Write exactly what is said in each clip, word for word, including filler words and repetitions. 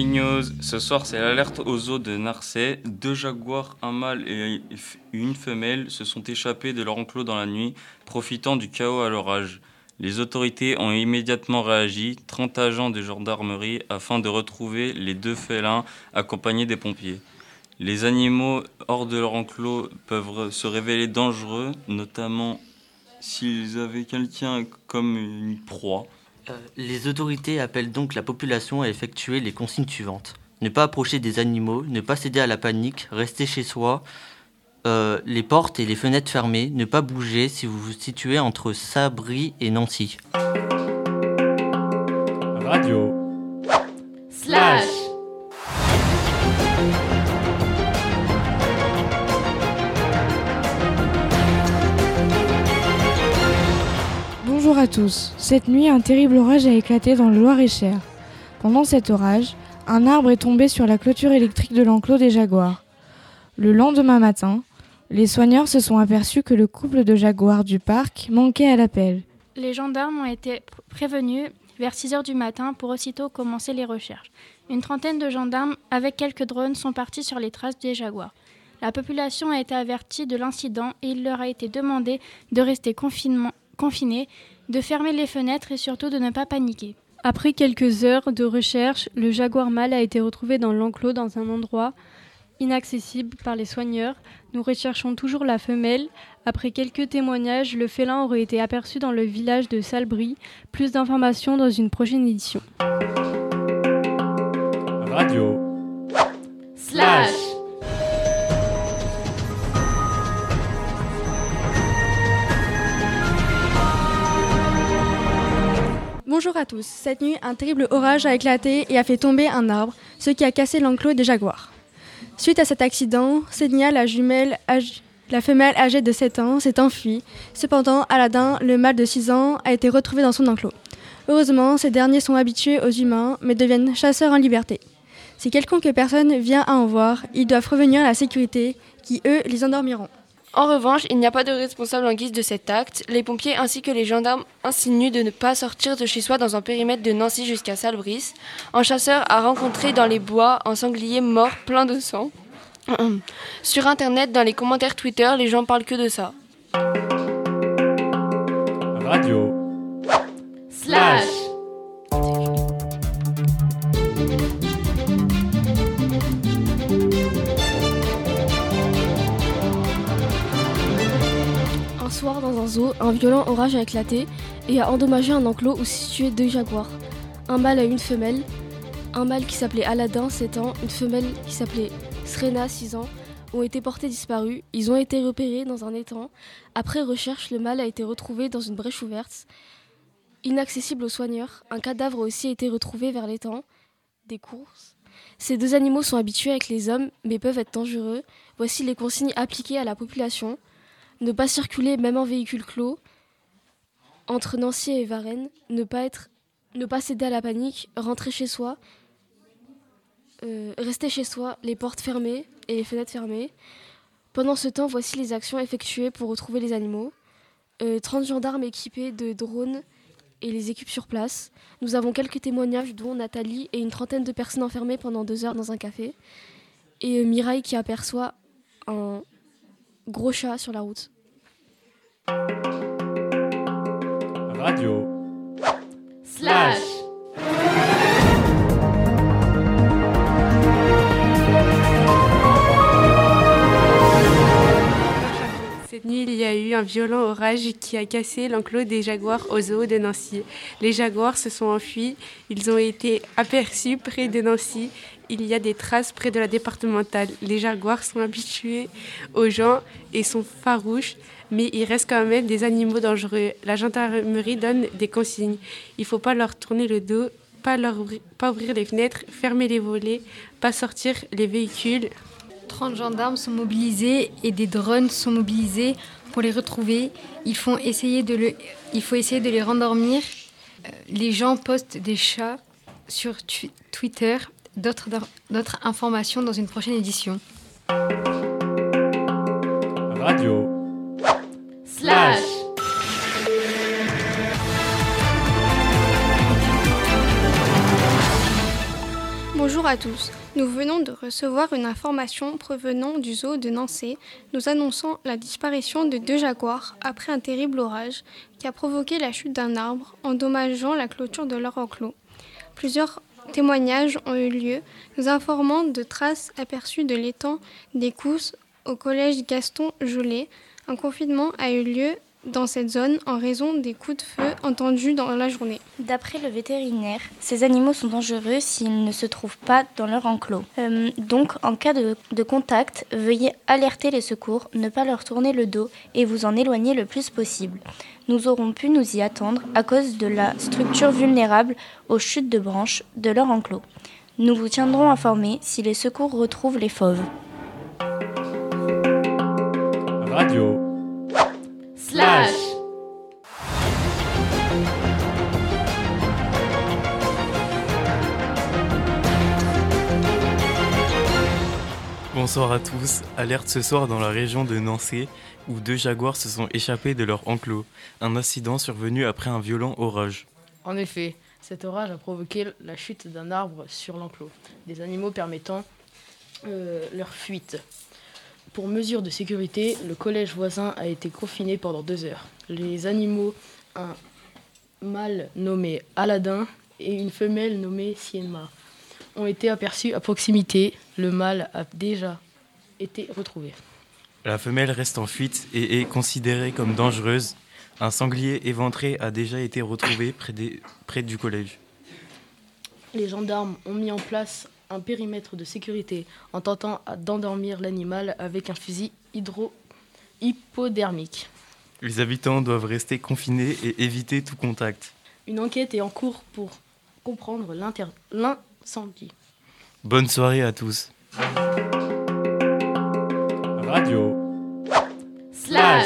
Breaking news, ce soir c'est l'alerte aux zoo de Narcey. Deux jaguars, un mâle et une femelle, se sont échappés de leur enclos dans la nuit, profitant du chaos à l'orage. Les autorités ont immédiatement réagi, trente agents de gendarmerie, afin de retrouver les deux félins accompagnés des pompiers. Les animaux hors de leur enclos peuvent se révéler dangereux, notamment s'ils avaient quelqu'un comme une proie. Euh, les autorités appellent donc la population à effectuer les consignes suivantes. Ne pas approcher des animaux, ne pas céder à la panique, rester chez soi, euh, les portes et les fenêtres fermées, ne pas bouger si vous vous situez entre Sabri et Nancy. Radio Slash. Bonjour à tous. Cette nuit, un terrible orage a éclaté dans le Loir-et-Cher. Pendant cet orage, un arbre est tombé sur la clôture électrique de l'enclos des jaguars. Le lendemain matin, les soigneurs se sont aperçus que le couple de jaguars du parc manquait à l'appel. Les gendarmes ont été prévenus vers six heures du matin pour aussitôt commencer les recherches. Une trentaine de gendarmes avec quelques drones sont partis sur les traces des jaguars. La population a été avertie de l'incident et il leur a été demandé de rester confinement confinés, de fermer les fenêtres et surtout de ne pas paniquer. Après quelques heures de recherche, le jaguar mâle a été retrouvé dans l'enclos dans un endroit inaccessible par les soigneurs. Nous recherchons toujours la femelle. Après quelques témoignages, le félin aurait été aperçu dans le village de Salbris. Plus d'informations dans une prochaine édition. Radio Slash. Bonjour à tous. Cette nuit, un terrible orage a éclaté et a fait tomber un arbre, ce qui a cassé l'enclos des jaguars. Suite à cet accident, Sénia, la jumelle, âge... la femelle âgée de sept ans, s'est enfuie. Cependant, Aladin, le mâle de six ans, a été retrouvé dans son enclos. Heureusement, ces derniers sont habitués aux humains, mais deviennent chasseurs en liberté. Si quelconque personne vient à en voir, ils doivent revenir à la sécurité, qui eux les endormiront. En revanche, il n'y a pas de responsable en guise de cet acte. Les pompiers ainsi que les gendarmes insinuent de ne pas sortir de chez soi dans un périmètre de Nancy jusqu'à Salbris. Un chasseur a rencontré dans les bois un sanglier mort plein de sang. Sur internet, dans les commentaires Twitter, les gens parlent que de ça. Radio Slash. Soir dans un zoo, un violent orage a éclaté et a endommagé un enclos où se situaient deux jaguars. Un mâle et une femelle. Un mâle qui s'appelait Aladin, sept ans, une femelle qui s'appelait Srena, six ans, ont été portés disparus. Ils ont été repérés dans un étang. Après recherche, le mâle a été retrouvé dans une brèche ouverte, inaccessible aux soigneurs. Un cadavre a aussi été retrouvé vers l'étang des courses. Ces deux animaux sont habitués avec les hommes, mais peuvent être dangereux. Voici les consignes appliquées à la population. Ne pas circuler même en véhicule clos entre Nancy et Varennes, ne pas, être, ne pas céder à la panique, rentrer chez soi, euh, rester chez soi, les portes fermées et les fenêtres fermées. Pendant ce temps, voici les actions effectuées pour retrouver les animaux. Euh, trente gendarmes équipés de drones et les équipes sur place. Nous avons quelques témoignages dont Nathalie et une trentaine de personnes enfermées pendant deux heures dans un café. Et euh, Mireille qui aperçoit un gros chat sur la route. Radio Slash. Cette nuit, il y a eu un violent orage qui a cassé l'enclos des jaguars au zoo de Nancy. Les jaguars se sont enfuis. Ils ont été aperçus près de Nancy. Il y a des traces près de la départementale. Les jaguars sont habitués aux gens et sont farouches, mais il reste quand même des animaux dangereux. La gendarmerie donne des consignes. Il ne faut pas leur tourner le dos, pas, leur ouvrir, pas ouvrir les fenêtres, fermer les volets, pas sortir les véhicules. trente gendarmes sont mobilisés et des drones sont mobilisés pour les retrouver. Il faut essayer de, le, il faut essayer de les rendormir. Euh, les gens postent des chats sur tu- Twitter. D'autres, d'autres informations dans une prochaine édition. Radio Slash. Bonjour à tous. Nous venons de recevoir une information provenant du zoo de Nancy nous annonçant la disparition de deux jaguars après un terrible orage qui a provoqué la chute d'un arbre, endommageant la clôture de leur enclos. Plusieurs témoignages ont eu lieu, nous informant de traces aperçues de l'étang des Cousses au collège Gaston Jolet. Un confinement a eu lieu dans cette zone en raison des coups de feu entendus dans la journée. D'après le vétérinaire, ces animaux sont dangereux s'ils ne se trouvent pas dans leur enclos. Euh, donc, en cas de, de contact, veuillez alerter les secours, ne pas leur tourner le dos et vous en éloigner le plus possible. Nous aurons pu nous y attendre à cause de la structure vulnérable aux chutes de branches de leur enclos. Nous vous tiendrons informés si les secours retrouvent les fauves. Radio. Slash. Bonsoir à tous. Alerte ce soir dans la région de Nancy où deux jaguars se sont échappés de leur enclos. Un incident survenu après un violent orage. En effet, cet orage a provoqué la chute d'un arbre sur l'enclos, des animaux permettant euh, leur fuite. Pour mesure de sécurité, le collège voisin a été confiné pendant deux heures. Les animaux, un mâle nommé Aladdin et une femelle nommée Sienna, ont été aperçus à proximité. Le mâle a déjà été retrouvé. La femelle reste en fuite et est considérée comme dangereuse. Un sanglier éventré a déjà été retrouvé près, des, près du collège. Les gendarmes ont mis en place un périmètre de sécurité en tentant d'endormir l'animal avec un fusil hydro- hypodermique. Les habitants doivent rester confinés et éviter tout contact. Une enquête est en cours pour comprendre l'inter- l'incendie. Bonne soirée à tous. Radio. Slash.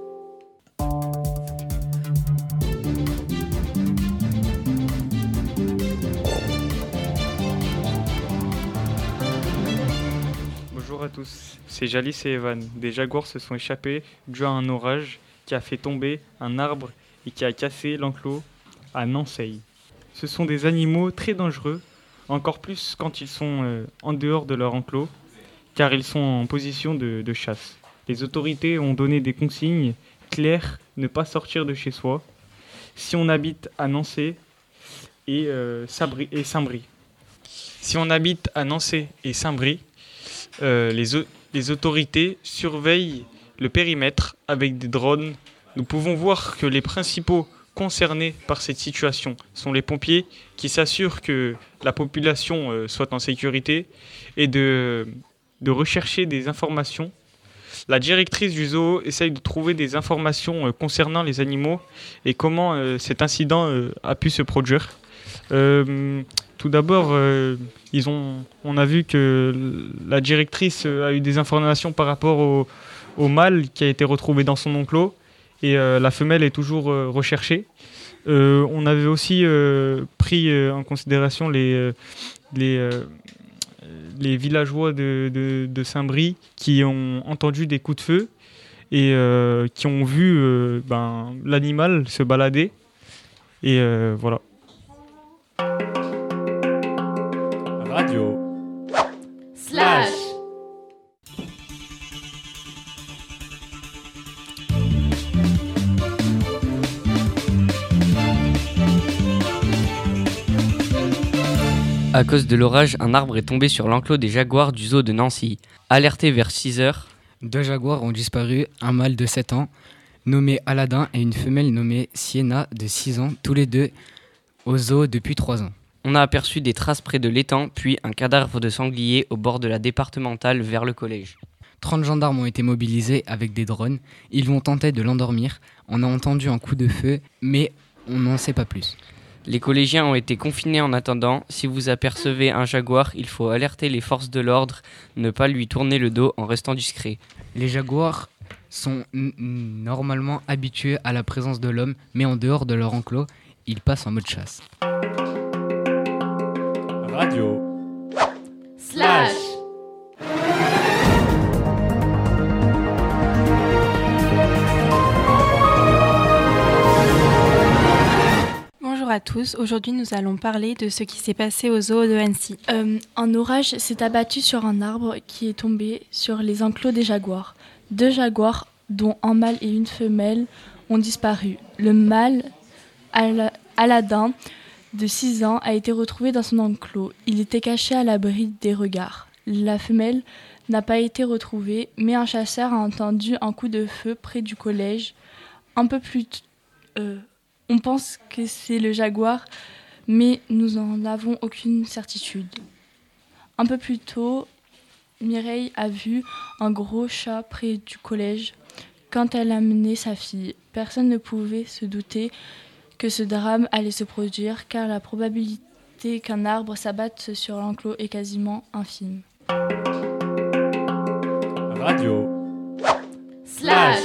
Bonjour à tous, c'est Jalis et Evan. Des jaguars se sont échappés dû à un orage qui a fait tomber un arbre et qui a cassé l'enclos à Nancy. Ce sont des animaux très dangereux, encore plus quand ils sont euh, en dehors de leur enclos, car ils sont en position de, de chasse. Les autorités ont donné des consignes claires, ne pas sortir de chez soi, si on habite à Nancy et, euh, Sabri- et Saint-Brie. Si on habite à Nancy et Saint-Brie, Euh, les, o- les autorités surveillent le périmètre avec des drones. Nous pouvons voir que les principaux concernés par cette situation sont les pompiers qui s'assurent que la population euh, soit en sécurité et de, de rechercher des informations. La directrice du zoo essaye de trouver des informations euh, concernant les animaux et comment euh, cet incident euh, a pu se produire. Euh, Tout d'abord, euh, ils ont, on a vu que la directrice a eu des informations par rapport au, au mâle qui a été retrouvé dans son enclos et euh, la femelle est toujours euh, recherchée. Euh, on avait aussi euh, pris euh, en considération les, euh, les, euh, les villageois de, de, de Saint-Brie qui ont entendu des coups de feu et euh, qui ont vu euh, ben, l'animal se balader. Et euh, voilà. Radio. Slash. À cause de l'orage, un arbre est tombé sur l'enclos des jaguars du zoo de Nancy. Alertés vers six heures, deux jaguars ont disparu, un mâle de sept ans, nommé Aladdin, et une femelle nommée Sienna, de six ans, tous les deux au zoo depuis trois ans. On a aperçu des traces près de l'étang, puis un cadavre de sanglier au bord de la départementale vers le collège. trente gendarmes ont été mobilisés avec des drones. Ils vont tenter de l'endormir. On a entendu un coup de feu, mais on n'en sait pas plus. Les collégiens ont été confinés en attendant. Si vous apercevez un jaguar, il faut alerter les forces de l'ordre, ne pas lui tourner le dos en restant discret. Les jaguars sont n- normalement habitués à la présence de l'homme, mais en dehors de leur enclos, ils passent en mode chasse. Radio. Slash. Bonjour à tous. Aujourd'hui, nous allons parler de ce qui s'est passé au zoo de Annecy. Euh, un orage s'est abattu sur un arbre qui est tombé sur les enclos des jaguars. Deux jaguars, dont un mâle et une femelle, ont disparu. Le mâle, Al- Aladin, de six ans, a été retrouvé dans son enclos. Il était caché à l'abri des regards. La femelle n'a pas été retrouvée, mais un chasseur a entendu un coup de feu près du collège. Un peu plus... T- euh, on pense que c'est le jaguar, mais nous n'en avons aucune certitude. Un peu plus tôt, Mireille a vu un gros chat près du collège quand elle a amené sa fille. Personne ne pouvait se douter que ce drame allait se produire, car la probabilité qu'un arbre s'abatte sur l'enclos est quasiment infime. Radio. Slash.